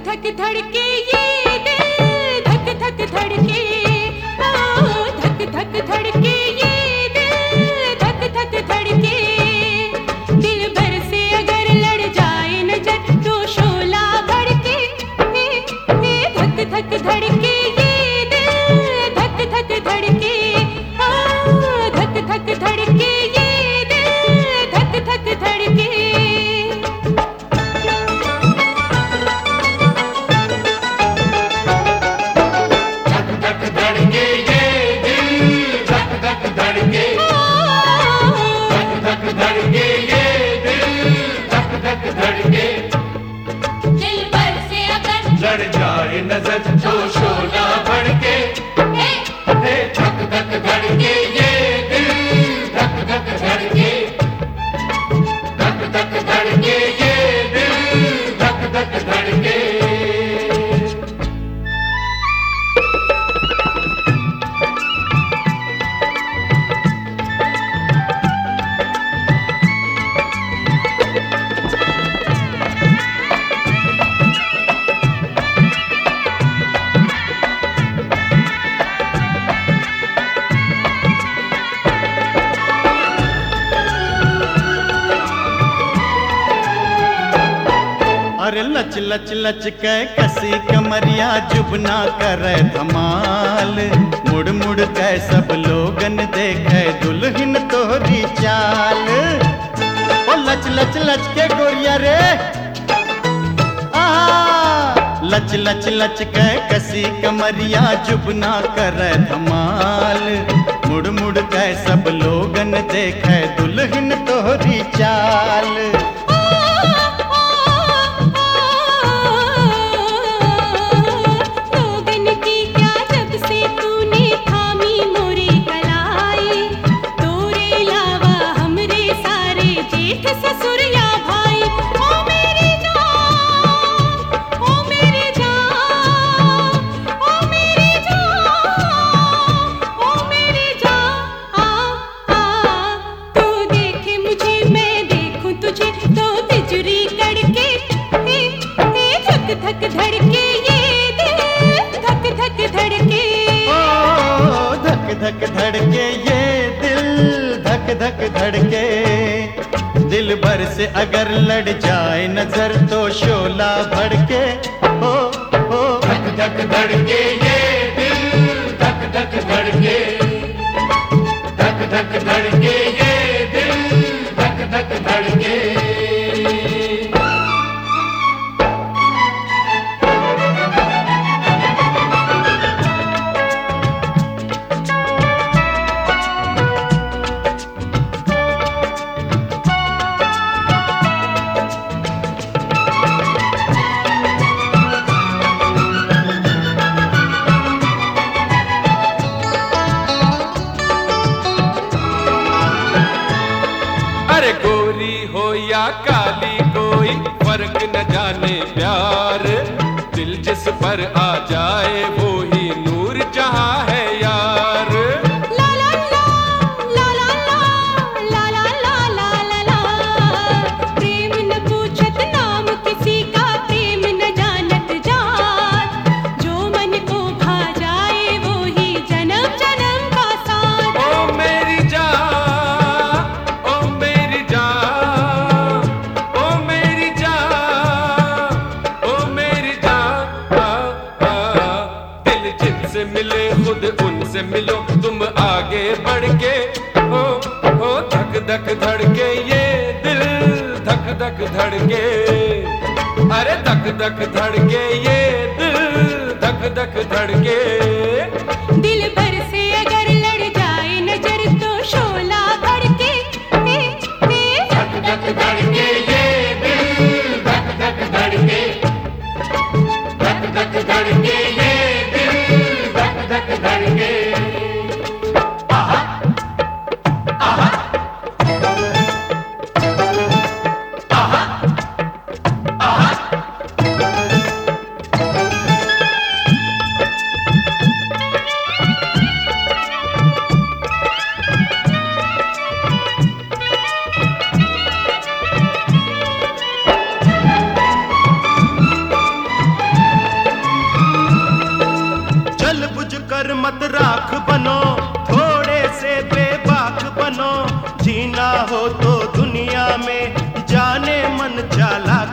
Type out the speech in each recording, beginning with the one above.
धक धड़के ये दिल, धक धक धड़के, ओ धक धक धड़के ये दिल, धक धक धड़के। दिल भर से अगर लड़ जाए नजर तो शोला भड़के, धक धक धड़के ये दिल, धक धक धड़के, ओ धक धक धड़के ये दिल, धक धक धड़के। लड़ जाए नजर तो शोला भड़के, धक धक धड़के ये दिल, धक धक धड़के, धक धक धड़के ये दिल, धक धक धड़के। अरे लच लच लच के कसी कमरिया जुबना करे धमाल, मुड़ मुड़ के सब लोगन देखे दुल्हन तोहरी चाल। ओ लच लच लच के गोरिया रे, लच लच लच के कसी कमरिया जुबना करे धमाल, मुड़ मुड़ के सब लोगन देखे दुल्हन तोहरी चाल। धक धड़के ये दिल, धक धक धड़के, ओ धक धक धड़के ये दिल, धक धक धड़के। दिल भर से अगर लड़ जाए नजर तो शोला भड़के, ओ धक धक धड़के ये दिल, धक धक धड़के, धक धक धड़के ये दिल, धक धक धड़के। अरे गोरी हो या काली कोई फर्क न जाने प्यार, दिल जिस पर आ जाए वो ही नूर जहां है यार। ला ला ला ला ला ला ला ला ला ला, प्रेम न पूछत नाम किसी का, प्रेम न जानत जात, जो मन को भा जाए वो ही जन्म जन्म का साथ। ओ मेरी जान, ओ मेरी जान, ओ मेरी जान, ओ मेरी जान, दिल जिनसे मिले खुद उनसे मिलो तुम आगे बढ़ के, ओ धक धक धड़के ये दिल, धक धक धड़के, अरे धक धक धड़के ये दिल, धक धक धड़के। दिल भर से अगर लड़ जाए नजर तो शोला भड़के, धक धक धड़के ये दिल, धक धक धड़के, धक धक धड़के ये दिल, धक धक धड़के। आहा आहा आहा आहा।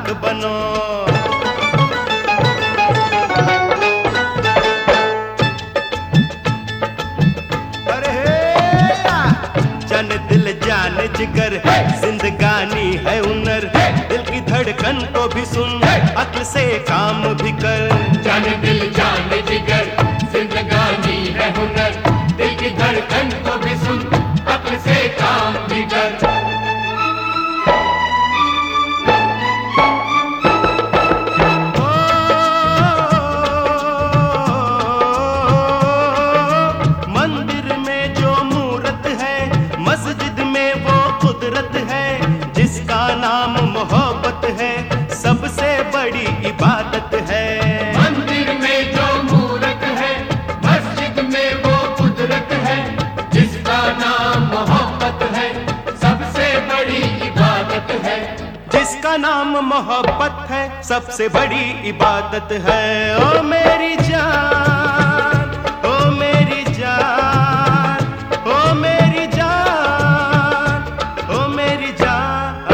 राख बनो। जन दिल जान जिगर जिंदगानी है हुनर, दिल की धड़कन को भी सुन अक्ल से काम भी कर। जान दिल जान जिगर जिंदगानी है हुनर, दिल की धड़कन को भी सुन अक्ल से काम भी कर। मंदिर में जो मूरत है, मस्जिद में वो कुदरत है, जिसका नाम मोहब्बत है, सबसे बड़ी इबादत है। मंदिर में जो मूरत है, मस्जिद में वो कुदरत है, जिसका नाम मोहब्बत है, सबसे बड़ी इबादत है। जिसका नाम मोहब्बत है, सबसे बड़ी इबादत है। ओ मेरी जान, ओ मेरी जान, ओ मेरी जान, ओ मेरी जान।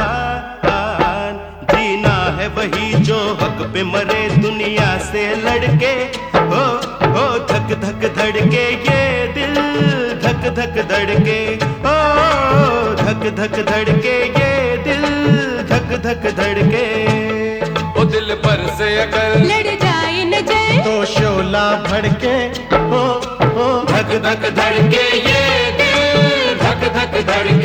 जीना है वही जो हक पे मरे दुनिया से लड़के। हो धक धक धड़के ये दिल, धक धक धड़के। ओ धक धक धड़के ये दिल, धक धक धड़के। ओ दिल पर से अगर लड़ जाए नजर तो शोला भड़के। हो धक धक धड़के ये दिल, धक धक धड़के।